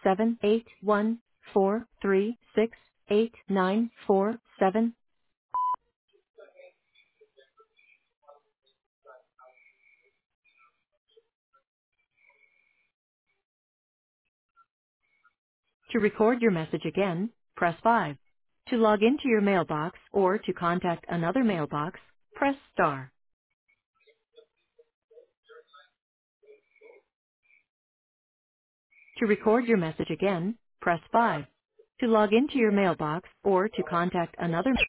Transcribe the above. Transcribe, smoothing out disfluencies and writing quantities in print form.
781-436-8947. To record your message again, press 5. To log into your mailbox or to contact another mailbox, press star. To record your message again, press 5. To log into your mailbox or to contact another